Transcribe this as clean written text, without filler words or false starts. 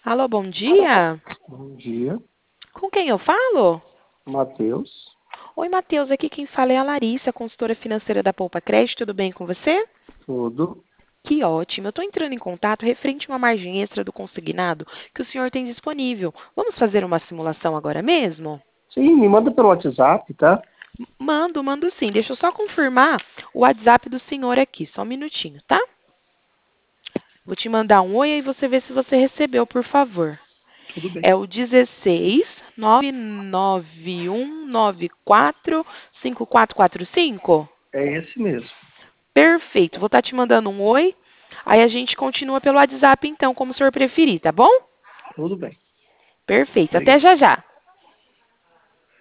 Alô, bom dia. Bom dia, Com quem eu falo? Matheus. Oi, Matheus. Aqui quem fala é a Larissa, consultora financeira da Poupa Crédito. Tudo bem com você? Tudo. Que ótimo. Eu estou entrando em contato referente a uma margem extra do consignado que o senhor tem disponível. Vamos fazer uma simulação agora mesmo? Sim, me manda pelo WhatsApp, tá? Mando sim. Deixa eu só confirmar o WhatsApp do senhor aqui. Só um minutinho, tá? Vou te mandar um oi e você vê se você recebeu, por favor. Tudo bem. É o 16 99194 5445? É esse mesmo. Perfeito. Vou estar te mandando um oi. Aí a gente continua pelo WhatsApp, então, como o senhor preferir, tá bom? Tudo bem. Perfeito. Até Obrigado. já já.